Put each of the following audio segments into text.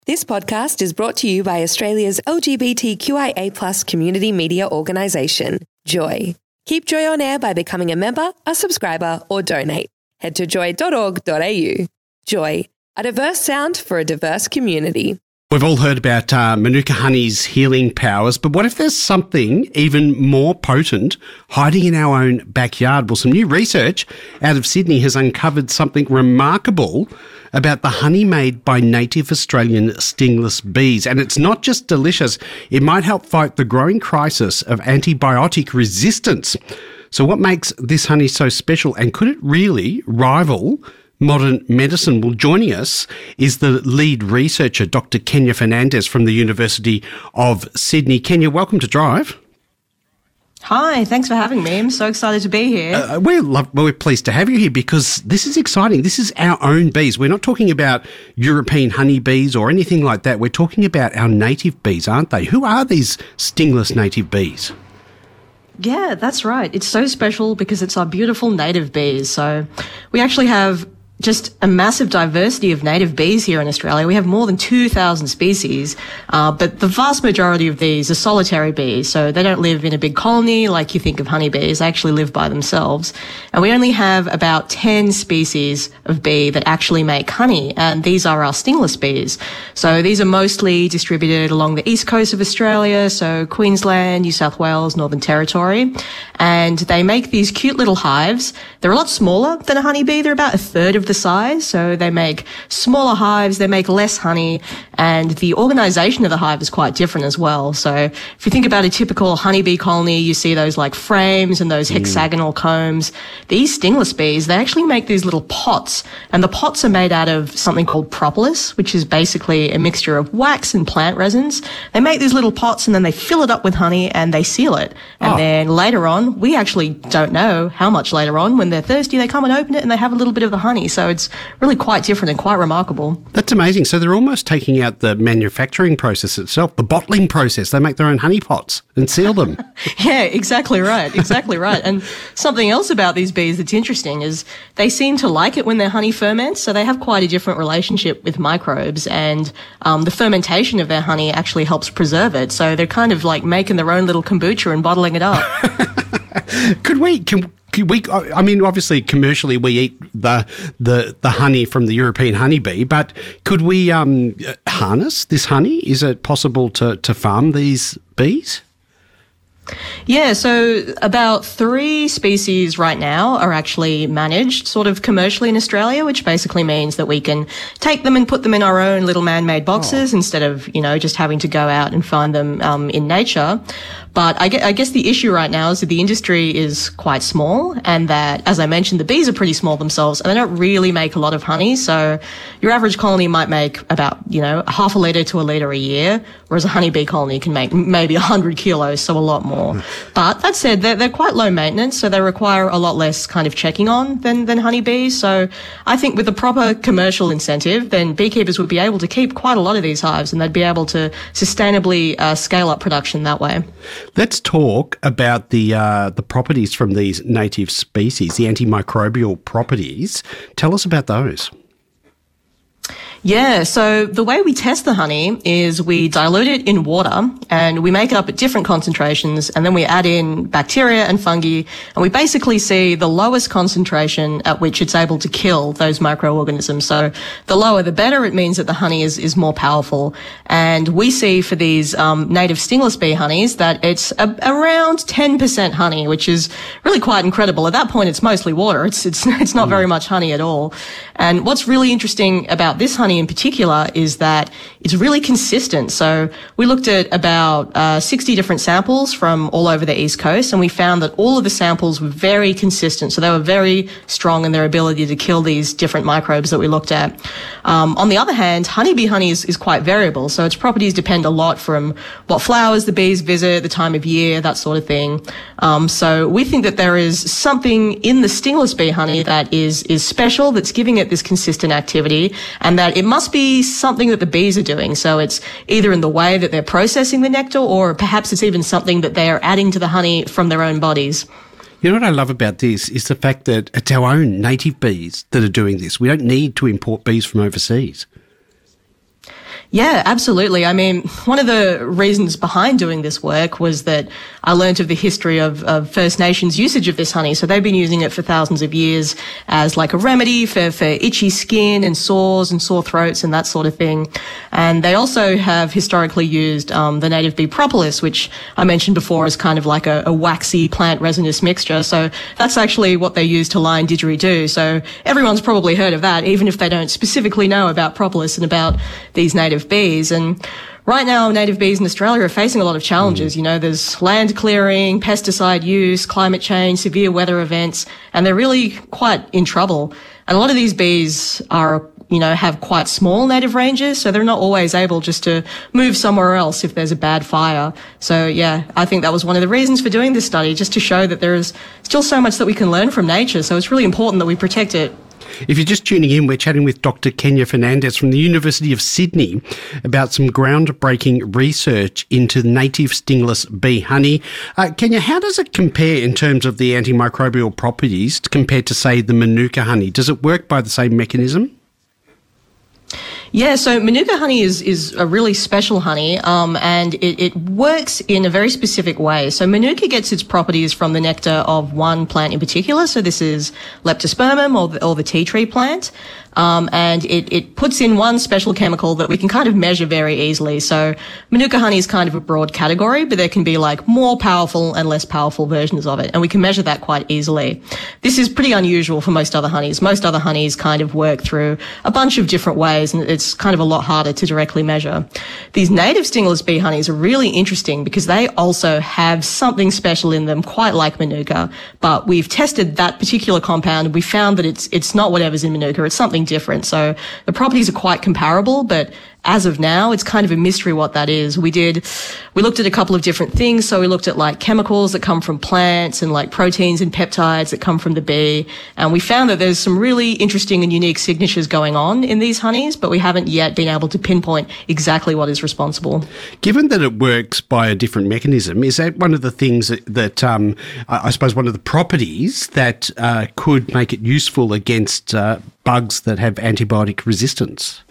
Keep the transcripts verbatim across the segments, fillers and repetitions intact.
This podcast is brought to you by Australia's L G B T Q I A plus community media organisation, Joy. Keep Joy on air by becoming a member, a subscriber, or donate. Head to joy dot org dot a u. Joy, a diverse sound for a diverse community. We've all heard about uh, Manuka honey's healing powers, but what if there's something even more potent hiding in our own backyard? Well, some new research out of Sydney has uncovered something remarkable about the honey made by native Australian stingless bees. And it's not just delicious, it might help fight the growing crisis of antibiotic resistance. So what makes this honey so special, and could it really rival modern medicine? Well, joining us is the lead researcher, Doctor Kenya Fernandez from the University of Sydney. Kenya, welcome to Drive. Hi, thanks for having me. I'm so excited to be here. Uh, we're, love, well, we're pleased to have you here because this is exciting. This is our own bees. We're not talking about European honeybees or anything like that. We're talking about our native bees, aren't they? Who are these stingless native bees? Yeah, that's right. It's so special because it's our beautiful native bees. So we actually have just a massive diversity of native bees here in Australia. We have more than two thousand species, uh, but the vast majority of these are solitary bees. So they don't live in a big colony like you think of honeybees. They actually live by themselves. And we only have about ten species of bee that actually make honey. And these are our stingless bees. So these are mostly distributed along the east coast of Australia. So Queensland, New South Wales, Northern Territory. And they make these cute little hives. They're a lot smaller than a honeybee. They're about a third of the size. So they make smaller hives, they make less honey, and the organization of the hive is quite different as well. So if you think about a typical honeybee colony, you see those like frames and those hexagonal mm. combs. These stingless bees, they actually make these little pots, and the pots are made out of something called propolis, which is basically a mixture of wax and plant resins. They make these little pots and then they fill it up with honey and they seal it. And oh. then later on, we actually don't know how much later on, when they're thirsty, they come and open it and they have a little bit of the honey. So it's really quite different and quite remarkable. That's amazing. So they're almost taking out the manufacturing process itself, the bottling process. They make their own honey pots and seal them. Yeah, exactly right. Exactly right. And something else about these bees that's interesting is they seem to like it when their honey ferments. So they have quite a different relationship with microbes, and um, the fermentation of their honey actually helps preserve it. So they're kind of like making their own little kombucha and bottling it up. Could we... Can, We, I mean, obviously, commercially, we eat the the the honey from the European honeybee, but could we um, harness this honey? Is it possible to, to farm these bees? Yeah, so about three species right now are actually managed sort of commercially in Australia, which basically means that we can take them and put them in our own little man-made boxes oh. instead of, you know, just having to go out and find them um, in nature. But I guess, I guess the issue right now is that the industry is quite small, and that, as I mentioned, the bees are pretty small themselves and they don't really make a lot of honey. So your average colony might make about, you know, half a litre to a litre a year, whereas a honeybee colony can make maybe one hundred kilos, so a lot more. But that said, they're, they're quite low maintenance, so they require a lot less kind of checking on than, than honeybees. So I think with the proper commercial incentive, then beekeepers would be able to keep quite a lot of these hives, and they'd be able to sustainably uh, scale up production that way. Let's talk about the uh, the properties from these native species, the antimicrobial properties. Tell us about those. Yeah, so the way we test the honey is we dilute it in water and we make it up at different concentrations, and then we add in bacteria and fungi, and we basically see the lowest concentration at which it's able to kill those microorganisms. So the lower the better. It means that the honey is, is more powerful. And we see for these um, native stingless bee honeys that it's a, around ten percent honey, which is really quite incredible. At that point, it's mostly water. It's, it's, it's not very much honey at all. And what's really interesting about this honey in particular is that it's really consistent. So we looked at about uh, sixty different samples from all over the East Coast, and we found that all of the samples were very consistent. So they were very strong in their ability to kill these different microbes that we looked at. Um, on the other hand, honeybee honey is, is quite variable. So its properties depend a lot from what flowers the bees visit, the time of year, that sort of thing. Um, so we think that there is something in the stingless bee honey that is, is special, that's giving it this consistent activity, and that it must be something that the bees are doing. So it's either in the way that they're processing the nectar, or perhaps it's even something that they are adding to the honey from their own bodies. You know what I love about this is the fact that it's our own native bees that are doing this. We don't need to import bees from overseas. Yeah, absolutely. I mean, one of the reasons behind doing this work was that I learnt of the history of, of First Nations usage of this honey. So they've been using it for thousands of years as like a remedy for, for itchy skin and sores and sore throats and that sort of thing. And they also have historically used um, the native bee propolis, which I mentioned before is kind of like a, a waxy plant resinous mixture. So that's actually what they use to line didgeridoo. So everyone's probably heard of that, even if they don't specifically know about propolis and about these native bees. And right now, native bees in Australia are facing a lot of challenges. Mm. You know, there's land clearing, pesticide use, climate change, severe weather events, and they're really quite in trouble. And a lot of these bees are, you know, have quite small native ranges, so they're not always able just to move somewhere else if there's a bad fire. So, yeah, I think that was one of the reasons for doing this study, just to show that there is still so much that we can learn from nature. So it's really important that we protect it. If you're just tuning in, we're chatting with Doctor Kenya Fernandez from the University of Sydney about some groundbreaking research into native stingless bee honey. Uh, Kenya, how does it compare in terms of the antimicrobial properties compared to, say, the Manuka honey? Does it work by the same mechanism? Yeah, so Manuka honey is, is a really special honey, um, and it, it works in a very specific way. So Manuka gets its properties from the nectar of one plant in particular. So this is Leptospermum, or the, or the tea tree plant. Um, and it, it puts in one special chemical that we can kind of measure very easily. So Manuka honey is kind of a broad category, but there can be like more powerful and less powerful versions of it. And we can measure that quite easily. This is pretty unusual for most other honeys. Most other honeys kind of work through a bunch of different ways, and it's kind of a lot harder to directly measure. These native stingless bee honeys are really interesting because they also have something special in them, quite like Manuka. But we've tested that particular compound and we found that it's, it's not whatever's in Manuka. It's something different. So the properties are quite comparable, but as of now, it's kind of a mystery what that is. We did, we looked at a couple of different things. So we looked at like chemicals that come from plants and like proteins and peptides that come from the bee. And we found that there's some really interesting and unique signatures going on in these honeys, but we haven't yet been able to pinpoint exactly what is responsible. Given that it works by a different mechanism, is that one of the things that, that um, I suppose one of the properties that uh, could make it useful against uh, bugs that have antibiotic resistance?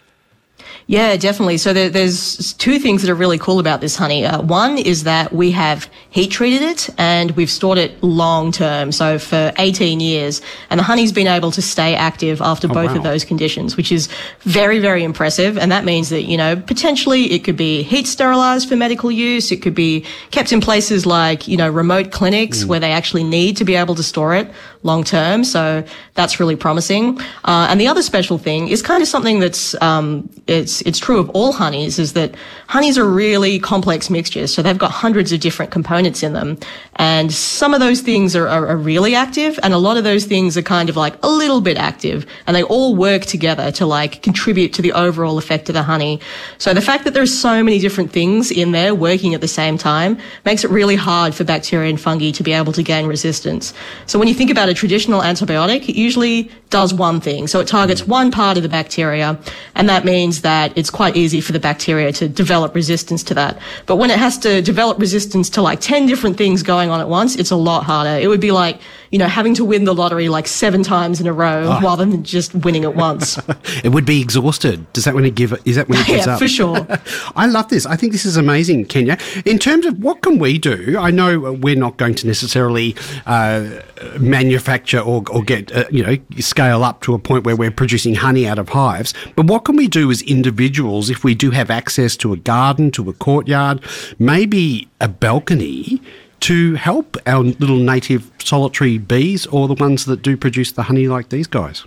Yeah, definitely. So there, there's two things that are really cool about this honey. Uh, one is that we have heat treated it and we've stored it long term, so for eighteen years. And the honey's been able to stay active after oh, both wow. of those conditions, which is very, very impressive. And that means that, you know, potentially it could be heat sterilized for medical use. It could be kept in places like, you know, remote clinics mm. where they actually need to be able to store it long term. So that's really promising. Uh, and the other special thing is kind of something that's, um, it's, it's true of all honeys, is that honeys are really complex mixtures. So they've got hundreds of different components in them. And some of those things are, are, are really active, and a lot of those things are kind of like a little bit active, and they all work together to like contribute to the overall effect of the honey. So the fact that there's so many different things in there working at the same time makes it really hard for bacteria and fungi to be able to gain resistance. So when you think about a traditional antibiotic, it usually does one thing. So it targets one part of the bacteria, and that means that it's quite easy for the bacteria to develop resistance to that. But when it has to develop resistance to like ten different things going on at once, it's a lot harder. It would be like, you know, having to win the lottery like seven times in a row oh. rather than just winning it once. It would be exhausted. Does that when it give? Is that when it gives yeah, up? For sure. I love this. I think this is amazing, Kenya. In terms of what can we do, I know we're not going to necessarily uh, manufacture or, or get, uh, you know, scale up to a point where we're producing honey out of hives. But what can we do as individuals if we do have access to a garden, to a courtyard, maybe a balcony, to help our little native solitary bees, or the ones that do produce the honey like these guys?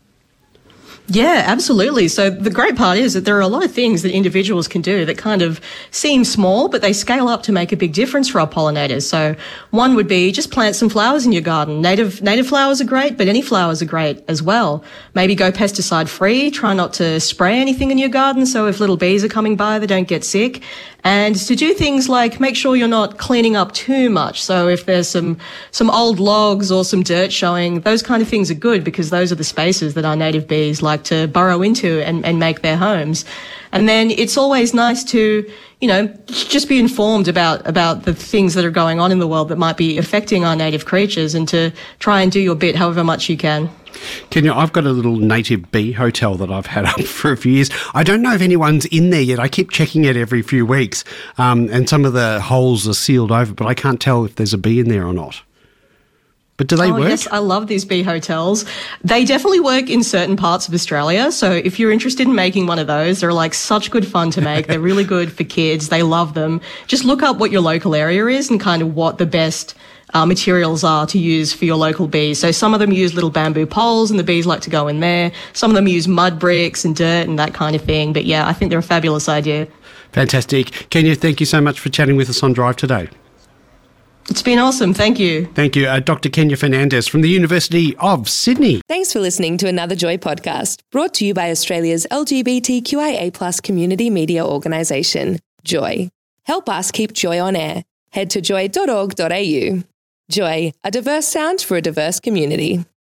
Yeah, absolutely. So the great part is that there are a lot of things that individuals can do that kind of seem small, but they scale up to make a big difference for our pollinators. So one would be just plant some flowers in your garden. Native, native flowers are great, but any flowers are great as well. Maybe go pesticide free. Try not to spray anything in your garden, so if little bees are coming by, they don't get sick. And to do things like make sure you're not cleaning up too much. So if there's some, some old logs or some dirt showing, those kind of things are good, because those are the spaces that our native bees like to burrow into and, and make their homes. And then it's always nice to, you know, just be informed about, about the things that are going on in the world that might be affecting our native creatures, and to try and do your bit however much you can. Kenya, I've got a little native bee hotel that I've had up for a few years. I don't know if anyone's in there yet. I keep checking it every few weeks, um, and some of the holes are sealed over, but I can't tell if there's a bee in there or not. But do they oh, work? Yes, I love these bee hotels. They definitely work in certain parts of Australia. So if you're interested in making one of those, they're like such good fun to make. They're really good for kids. They love them. Just look up what your local area is and kind of what the best uh, materials are to use for your local bees. So some of them use little bamboo poles and the bees like to go in there. Some of them use mud bricks and dirt and that kind of thing. But yeah, I think they're a fabulous idea. Fantastic. Kenya, thank you so much for chatting with us on Drive today. It's been awesome. Thank you. Thank you. Uh, Doctor Kenya Fernandez from the University of Sydney. Thanks for listening to another Joy podcast, brought to you by Australia's L G B T Q I A plus community media organisation, Joy. Help us keep Joy on air. Head to joy dot org dot a u. Joy, a diverse sound for a diverse community.